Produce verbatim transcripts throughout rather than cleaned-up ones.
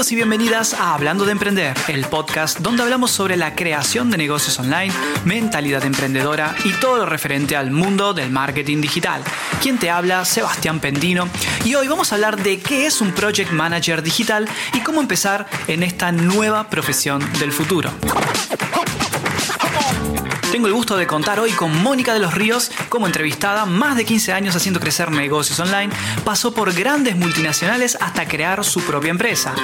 Bienvenidos y bienvenidas a Hablando de Emprender, el podcast donde hablamos sobre la creación de negocios online, mentalidad emprendedora y todo lo referente al mundo del marketing digital. Quien te habla, Sebastián Pendino, y hoy vamos a hablar de qué es un Project Manager digital y cómo empezar en esta nueva profesión del futuro. Tengo el gusto de contar hoy con Mónica de los Ríos como entrevistada, más de quince años haciendo crecer negocios online, pasó por grandes multinacionales hasta crear su propia empresa.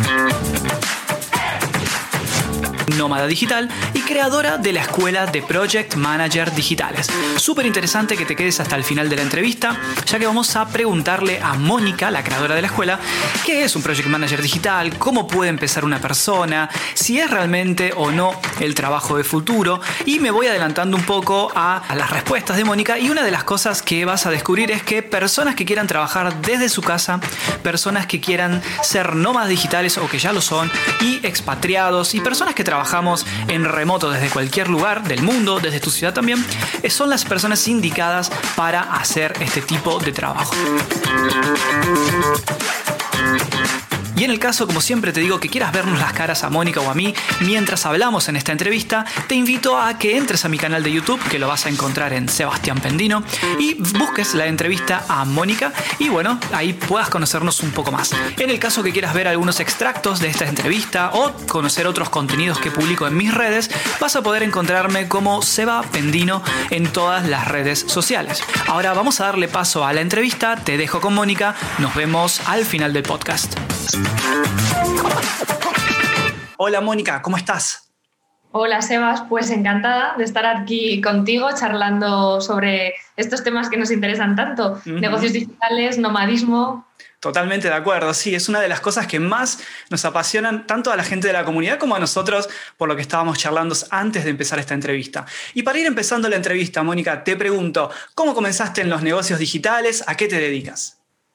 Nómada digital y creadora de la escuela de Project Manager digitales. Súper interesante que te quedes hasta el final de la entrevista, ya que vamos a preguntarle a Mónica, la creadora de la escuela, qué es un Project Manager digital, cómo puede empezar una persona, si es realmente o no el trabajo de futuro, y me voy adelantando un poco a, a las respuestas de Mónica, y una de las cosas que vas a descubrir es que personas que quieran trabajar desde su casa, personas que quieran ser nómadas digitales o que ya lo son, y expatriados, y personas que trabajan Trabajamos en remoto desde cualquier lugar del mundo, desde tu ciudad también, son las personas indicadas para hacer este tipo de trabajo. Y en el caso, como siempre te digo, que quieras vernos las caras a Mónica o a mí mientras hablamos en esta entrevista, te invito a que entres a mi canal de YouTube, que lo vas a encontrar en Sebastián Pendino, y busques la entrevista a Mónica y bueno, ahí puedas conocernos un poco más. En el caso que quieras ver algunos extractos de esta entrevista o conocer otros contenidos que publico en mis redes, vas a poder encontrarme como Seba Pendino en todas las redes sociales. Ahora vamos a darle paso a la entrevista, te dejo con Mónica, nos vemos al final del podcast. Hola Mónica, ¿cómo estás? Hola Sebas, pues encantada de estar aquí contigo charlando sobre estos temas que nos interesan tanto, uh-huh. Negocios digitales, nomadismo. Totalmente de acuerdo, sí, es una de las cosas que más nos apasionan tanto a la gente de la comunidad como a nosotros, por lo que estábamos charlando antes de empezar esta entrevista. Y para ir empezando la entrevista, Mónica, te pregunto, ¿cómo comenzaste en los negocios digitales? ¿A qué te dedicas?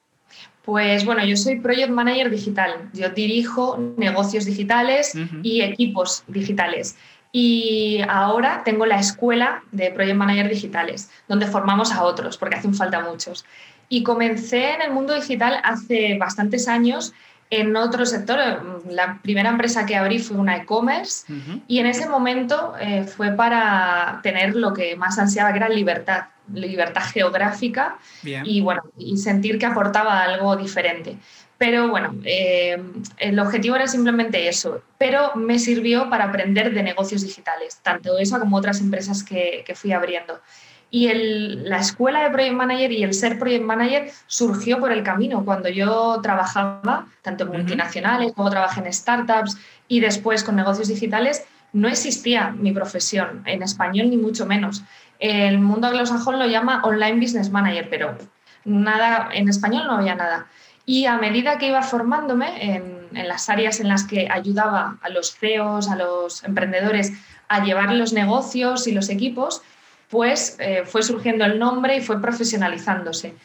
Pues bueno, yo soy Project Manager digital. Yo dirijo negocios digitales uh-huh. y equipos digitales. Y ahora tengo la escuela de Project Manager digitales, donde formamos a otros, porque hacen falta muchos. Y comencé en el mundo digital hace bastantes años en otro sector. La primera empresa que abrí fue una e-commerce uh-huh. y en ese momento eh, fue para tener lo que más ansiaba, que era libertad. libertad geográfica. Bien. y bueno y sentir que aportaba algo diferente. Pero bueno, eh, el objetivo era simplemente eso, pero me sirvió para aprender de negocios digitales, tanto esa como otras empresas que, que fui abriendo. Y el, la escuela de Project Manager y el ser Project Manager surgió por el camino. Cuando yo trabajaba, tanto en multinacionales, como trabajé en startups y después con negocios digitales, no existía mi profesión en español ni mucho menos. El mundo anglosajón lo llama Online Business Manager, pero nada, en español no había nada. Y a medida que iba formándome en, en las áreas en las que ayudaba a los C E Os, a los emprendedores a llevar los negocios y los equipos, pues eh, fue surgiendo el nombre y fue profesionalizándose.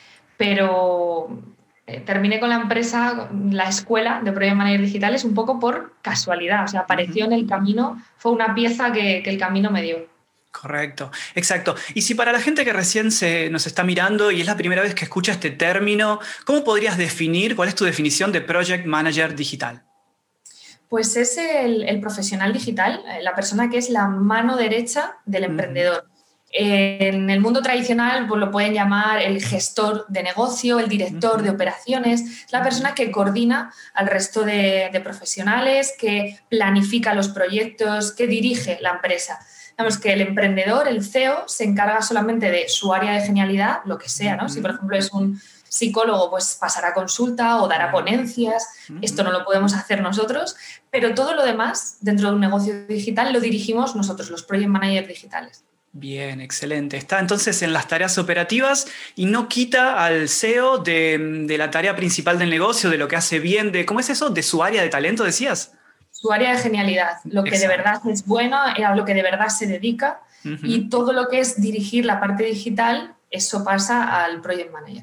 Pero eh, terminé con la empresa, la escuela de Project Manager Digitales, un poco por casualidad. O sea, apareció en el camino, fue una pieza que, que el camino me dio. Correcto, exacto. Y si para la gente que recién se, nos está mirando y es la primera vez que escucha este término, ¿cómo podrías definir, cuál es tu definición de Project Manager digital? Pues es el, el profesional digital, la persona que es la mano derecha del emprendedor. Uh-huh. En el mundo tradicional pues lo pueden llamar el gestor de negocio, el director uh-huh. de operaciones, es la persona que coordina al resto de, de profesionales, que planifica los proyectos, que dirige la empresa. Digamos que el emprendedor, el C E O, se encarga solamente de su área de genialidad, lo que sea, ¿no? Si, por ejemplo, es un psicólogo, pues pasará consulta o dará ponencias. Esto no lo podemos hacer nosotros, pero todo lo demás, dentro de un negocio digital, lo dirigimos nosotros, los Project Managers digitales. Bien, excelente. Está entonces en las tareas operativas y no quita al C E O de, de la tarea principal del negocio, de lo que hace bien, de ¿cómo es eso? ¿De su área de talento, decías? Su área de genialidad, lo que Exacto. de verdad es bueno, a lo que de verdad se dedica uh-huh. y todo lo que es dirigir la parte digital, eso pasa al Project Manager.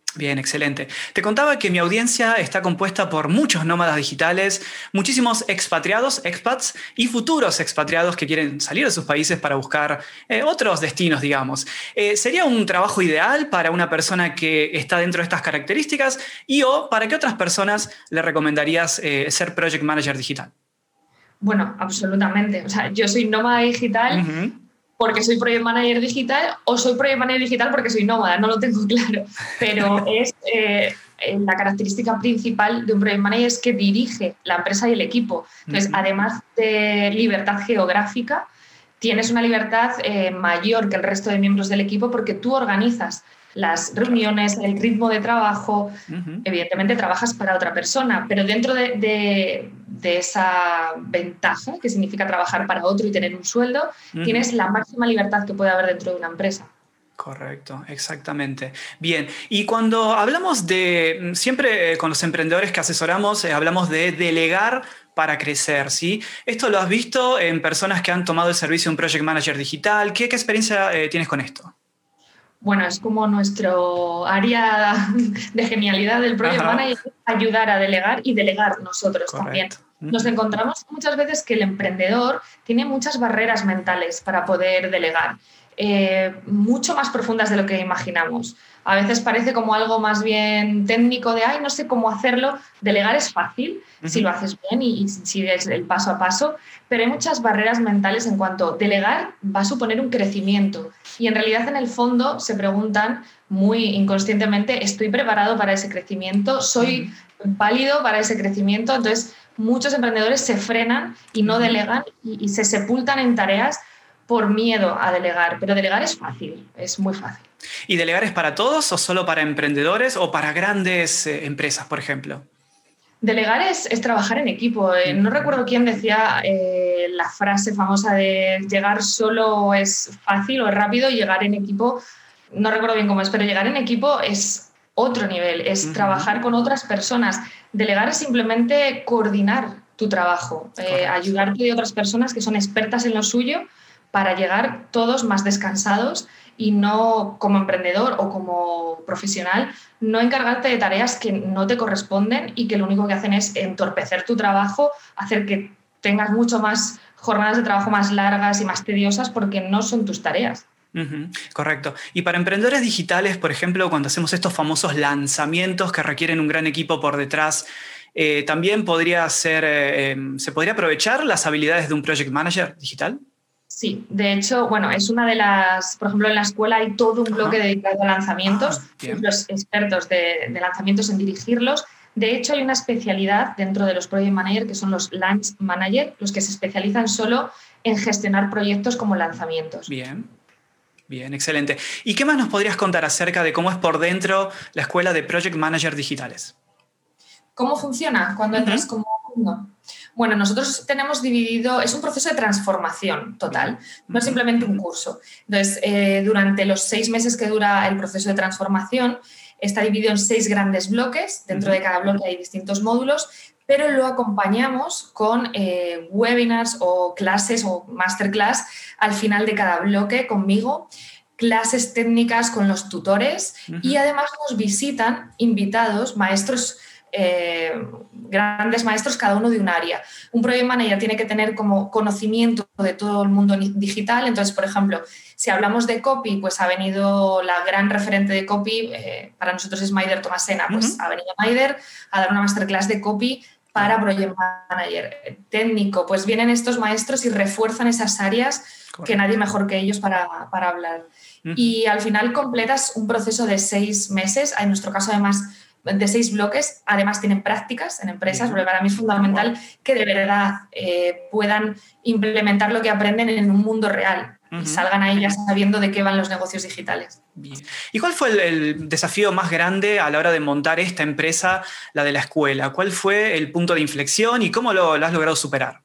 Bien, excelente. Te contaba que mi audiencia está compuesta por muchos nómadas digitales, muchísimos expatriados, expats y futuros expatriados que quieren salir de sus países para buscar eh, otros destinos, digamos. Eh, ¿Sería un trabajo ideal para una persona que está dentro de estas características y o para qué otras personas le recomendarías eh, ser Project Manager digital? Bueno, absolutamente. O sea, yo soy nómada digital. Uh-huh. Porque soy Project Manager digital o soy Project Manager digital porque soy nómada, no lo tengo claro. Pero es eh, la característica principal de un Project Manager es que dirige la empresa y el equipo. Entonces, uh-huh. además de libertad geográfica, tienes una libertad eh, mayor que el resto de miembros del equipo porque tú organizas las reuniones, el ritmo de trabajo. Uh-huh. Evidentemente trabajas para otra persona, pero dentro de, de, de esa ventaja, que significa trabajar para otro y tener un sueldo, uh-huh. tienes la máxima libertad que puede haber dentro de una empresa. Correcto, exactamente. Bien, y cuando hablamos de, siempre eh, con los emprendedores que asesoramos, eh, hablamos de delegar para crecer, ¿sí? ¿Esto lo has visto en personas que han tomado el servicio de un Project Manager digital? ¿Qué, qué experiencia eh, tienes con esto? Bueno, es como nuestro área de genialidad del Project Ajá. Manager, ayudar a delegar y delegar nosotros Correcto. También. Nos encontramos muchas veces que el emprendedor tiene muchas barreras mentales para poder delegar, eh, mucho más profundas de lo que imaginamos. A veces parece como algo más bien técnico de, ay, no sé cómo hacerlo. Delegar es fácil uh-huh. si lo haces bien y, y sigues el paso a paso, pero hay muchas barreras mentales en cuanto a delegar va a suponer un crecimiento. Y en realidad, en el fondo, se preguntan muy inconscientemente, ¿estoy preparado para ese crecimiento? ¿Soy uh-huh. válido para ese crecimiento? Entonces, muchos emprendedores se frenan y no uh-huh. delegan y, y se sepultan en tareas por miedo a delegar. Pero delegar es fácil, es muy fácil. ¿Y delegar es para todos o solo para emprendedores o para grandes eh, empresas, por ejemplo? Delegar es, es trabajar en equipo. Eh, no recuerdo quién decía eh, la frase famosa de llegar solo es fácil o es rápido y llegar en equipo, no recuerdo bien cómo es, pero llegar en equipo es otro nivel, es uh-huh. trabajar con otras personas. Delegar es simplemente coordinar tu trabajo, eh, ayudarte de otras personas que son expertas en lo suyo para llegar todos más descansados y no, como emprendedor o como profesional, no encargarte de tareas que no te corresponden y que lo único que hacen es entorpecer tu trabajo, hacer que tengas mucho más jornadas de trabajo más largas y más tediosas porque no son tus tareas. Uh-huh, correcto. Y para emprendedores digitales, por ejemplo, cuando hacemos estos famosos lanzamientos que requieren un gran equipo por detrás, eh, ¿también podría ser, eh, se podría aprovechar las habilidades de un Project Manager digital? Sí, de hecho, bueno, es una de las, por ejemplo, en la escuela hay todo un bloque Ajá. dedicado a lanzamientos, ah, los expertos de, de lanzamientos en dirigirlos. De hecho, hay una especialidad dentro de los Project Manager que son los Launch Manager, los que se especializan solo en gestionar proyectos como lanzamientos. Bien, bien, excelente. ¿Y qué más nos podrías contar acerca de cómo es por dentro la escuela de Project Manager digitales? ¿Cómo funciona cuando uh-huh. entras como alumno? Bueno, nosotros tenemos dividido, es un proceso de transformación total, no es simplemente un curso. Entonces, eh, durante los seis meses que dura el proceso de transformación, está dividido en seis grandes bloques, dentro de cada bloque hay distintos módulos, pero lo acompañamos con eh, webinars o clases o masterclass al final de cada bloque conmigo, clases técnicas con los tutores uh-huh. y además nos visitan invitados, maestros Eh, grandes maestros, cada uno de un área. Un Project Manager tiene que tener como conocimiento de todo el mundo digital. Entonces, por ejemplo, si hablamos de copy, pues ha venido la gran referente de copy, eh, para nosotros es Maider Tomasena, pues uh-huh. ha venido Maider a dar una masterclass de copy para Project Manager. Técnico, pues vienen estos maestros y refuerzan esas áreas Correcto. Que nadie mejor que ellos para, para hablar. Uh-huh. Y al final completas un proceso de seis meses, en nuestro caso además de seis bloques, además tienen prácticas en empresas, porque para mí es fundamental que de verdad eh, puedan implementar lo que aprenden en un mundo real uh-huh. y salgan ahí ya sabiendo de qué van los negocios digitales. Bien. ¿Y cuál fue el, el desafío más grande a la hora de montar esta empresa, la de la escuela? ¿Cuál fue el punto de inflexión y cómo lo, lo has logrado superar?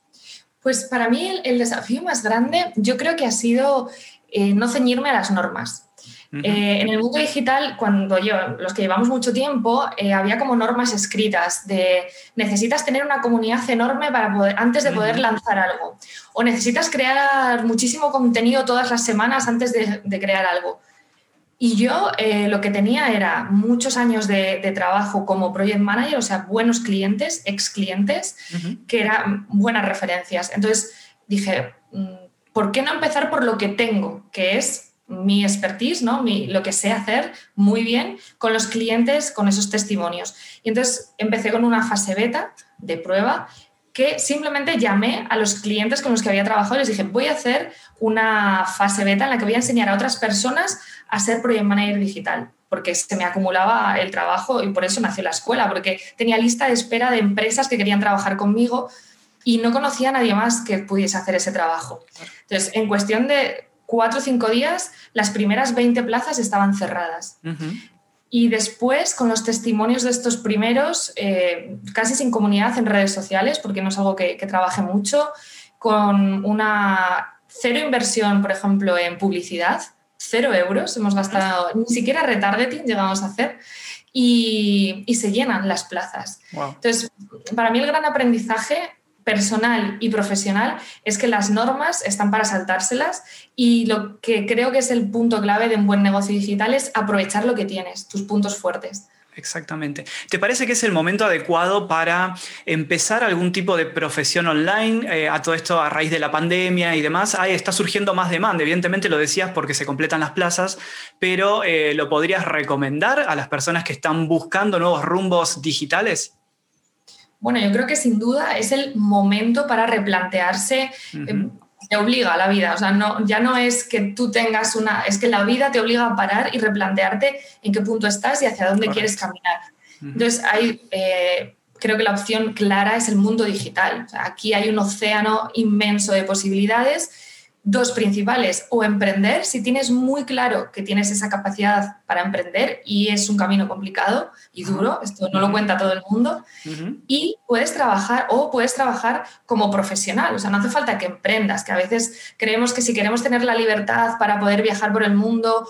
Pues para mí el, el desafío más grande yo creo que ha sido eh, no ceñirme a las normas. Uh-huh. Eh, en el mundo digital, cuando yo, los que llevamos mucho tiempo, eh, había como normas escritas de necesitas tener una comunidad enorme para poder, antes de poder uh-huh. lanzar algo, o necesitas crear muchísimo contenido todas las semanas antes de, de crear algo. Y yo eh, lo que tenía era muchos años de, de trabajo como project manager, o sea, buenos clientes, ex clientes, uh-huh. que eran buenas referencias. Entonces dije, ¿por qué no empezar por lo que tengo, que es mi expertise, ¿no? mi, lo que sé hacer muy bien con los clientes, con esos testimonios? Y entonces empecé con una fase beta de prueba que simplemente llamé a los clientes con los que había trabajado y les dije, voy a hacer una fase beta en la que voy a enseñar a otras personas a ser Project Manager digital, porque se me acumulaba el trabajo y por eso nació la escuela, porque tenía lista de espera de empresas que querían trabajar conmigo y no conocía a nadie más que pudiese hacer ese trabajo. Entonces, en cuestión de cuatro o cinco días, las primeras veinte plazas estaban cerradas. Uh-huh. Y después, con los testimonios de estos primeros, eh, casi sin comunidad en redes sociales, porque no es algo que, que trabaje mucho, con una cero inversión, por ejemplo, en publicidad, cero euros, hemos gastado, ni siquiera retargeting llegamos a hacer, y, y se llenan las plazas. Wow. Entonces, para mí el gran aprendizaje personal y profesional es que las normas están para saltárselas y lo que creo que es el punto clave de un buen negocio digital es aprovechar lo que tienes, tus puntos fuertes. Exactamente. ¿Te parece que es el momento adecuado para empezar algún tipo de profesión online? Eh, a todo esto a raíz de la pandemia y demás, ahí está surgiendo más demanda. Evidentemente lo decías porque se completan las plazas, pero eh, ¿lo podrías recomendar a las personas que están buscando nuevos rumbos digitales? Bueno, yo creo que sin duda es el momento para replantearse. Uh-huh. eh, te obliga a la vida, o sea, no, ya no es que tú tengas una, es que la vida te obliga a parar y replantearte en qué punto estás y hacia dónde Correcto. Quieres caminar. Uh-huh. Entonces, hay, eh, creo que la opción clara es el mundo digital. O sea, aquí hay un océano inmenso de posibilidades, dos principales, o emprender, si tienes muy claro que tienes esa capacidad para emprender y es un camino complicado y duro, esto no lo cuenta todo el mundo, uh-huh. y puedes trabajar o puedes trabajar como profesional, o sea, no hace falta que emprendas, que a veces creemos que si queremos tener la libertad para poder viajar por el mundo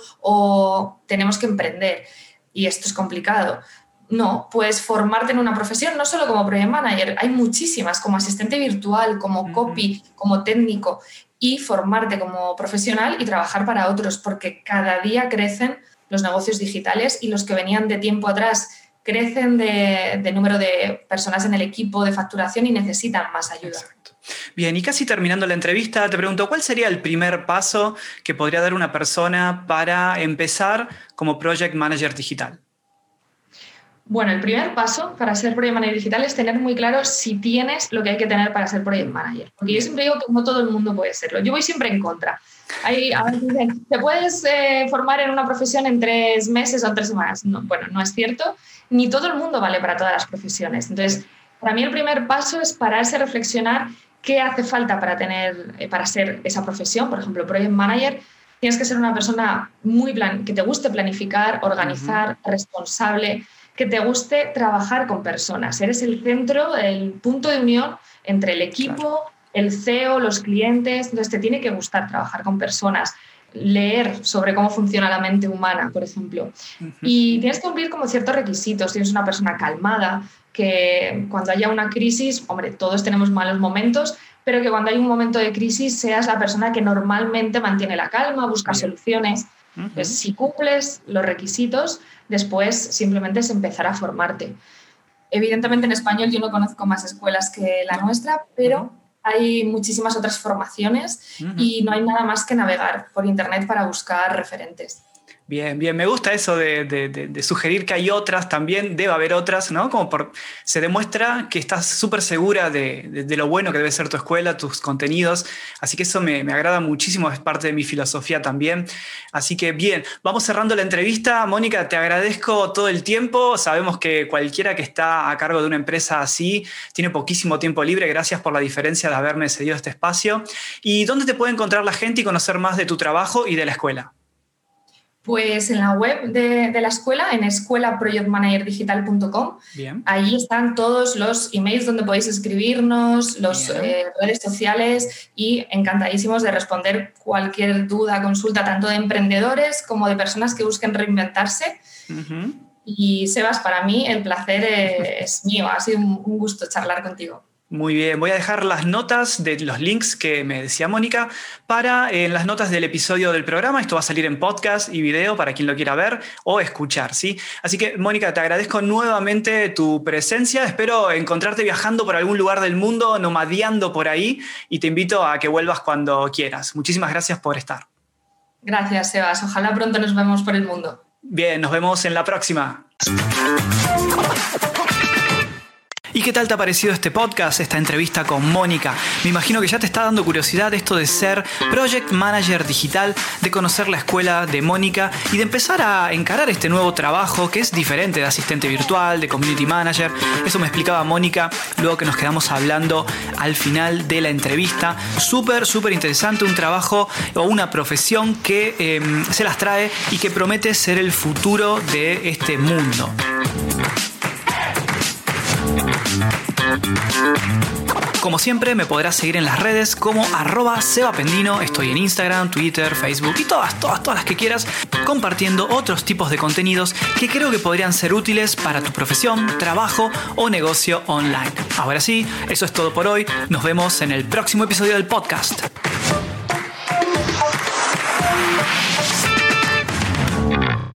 o tenemos que emprender y esto es complicado. No, puedes formarte en una profesión, no solo como project manager, hay muchísimas, como asistente virtual, como uh-huh. copy, como técnico, y formarte como profesional y trabajar para otros, porque cada día crecen los negocios digitales y los que venían de tiempo atrás crecen de, de número de personas en el equipo, de facturación y necesitan más ayuda. Exacto. Bien, y casi terminando la entrevista, te pregunto, ¿cuál sería el primer paso que podría dar una persona para empezar como Project Manager digital? Bueno, el primer paso para ser Project Manager digital es tener muy claro si tienes lo que hay que tener para ser Project Manager. Porque yo siempre digo que no todo el mundo puede serlo. Yo voy siempre en contra. Hay, a veces dicen, ¿te puedes eh, formar en una profesión en tres meses o en tres semanas? No, bueno, no es cierto. Ni todo el mundo vale para todas las profesiones. Entonces, para mí el primer paso es pararse a reflexionar qué hace falta para, tener, eh, para ser esa profesión. Por ejemplo, Project Manager. Tienes que ser una persona muy plan, que te guste planificar, organizar, uh-huh. responsable, que te guste trabajar con personas. Eres el centro, el punto de unión entre el equipo, claro. el C E O, los clientes. Entonces te tiene que gustar trabajar con personas, leer sobre cómo funciona la mente humana, por ejemplo. Uh-huh. Y tienes que cumplir como ciertos requisitos. Tienes una persona calmada, que cuando haya una crisis, hombre, todos tenemos malos momentos, pero que cuando hay un momento de crisis seas la persona que normalmente mantiene la calma, busca Bien. Soluciones. Uh-huh. Entonces, si cumples los requisitos, después simplemente es empezar a formarte. Evidentemente en español yo no conozco más escuelas que la nuestra, pero uh-huh. hay muchísimas otras formaciones uh-huh. y no hay nada más que navegar por internet para buscar referentes. Bien, bien, me gusta eso de, de, de, de sugerir que hay otras también, debe haber otras, ¿no? Como por, se demuestra que estás súper segura de, de, de lo bueno que debe ser tu escuela, tus contenidos, así que eso me, me agrada muchísimo, es parte de mi filosofía también. Así que bien, vamos cerrando la entrevista. Mónica, te agradezco todo el tiempo, sabemos que cualquiera que está a cargo de una empresa así tiene poquísimo tiempo libre, gracias por la diferencia de haberme cedido este espacio. ¿Y dónde te puede encontrar la gente y conocer más de tu trabajo y de la escuela? Pues en la web de, de la escuela, en escuela project manager digital punto com. Bien. Ahí están todos los emails donde podéis escribirnos, las eh, redes sociales y encantadísimos de responder cualquier duda, consulta, tanto de emprendedores como de personas que busquen reinventarse. Uh-huh. Y Sebas, para mí el placer es mío, ha sido un, un gusto charlar contigo. Muy bien, voy a dejar las notas de los links que me decía Mónica para en las notas del episodio del programa. Esto va a salir en podcast y video para quien lo quiera ver o escuchar, ¿sí? Así que, Mónica, te agradezco nuevamente tu presencia. Espero encontrarte viajando por algún lugar del mundo, nomadeando por ahí, y te invito a que vuelvas cuando quieras. Muchísimas gracias por estar. Gracias, Sebas. Ojalá pronto nos vemos por el mundo. Bien, nos vemos en la próxima. ¿Y qué tal te ha parecido este podcast, esta entrevista con Mónica? Me imagino que ya te está dando curiosidad esto de ser Project Manager digital, de conocer la escuela de Mónica y de empezar a encarar este nuevo trabajo que es diferente de asistente virtual, de Community Manager. Eso me explicaba Mónica luego que nos quedamos hablando al final de la entrevista. Súper, súper interesante, un trabajo o una profesión que eh, se las trae y que promete ser el futuro de este mundo. Como siempre, me podrás seguir en las redes como arroba sebapendino. Estoy en Instagram, Twitter, Facebook y todas, todas, todas las que quieras, compartiendo otros tipos de contenidos que creo que podrían ser útiles para tu profesión, trabajo o negocio online. Ahora sí, eso es todo por hoy. Nos vemos en el próximo episodio del podcast.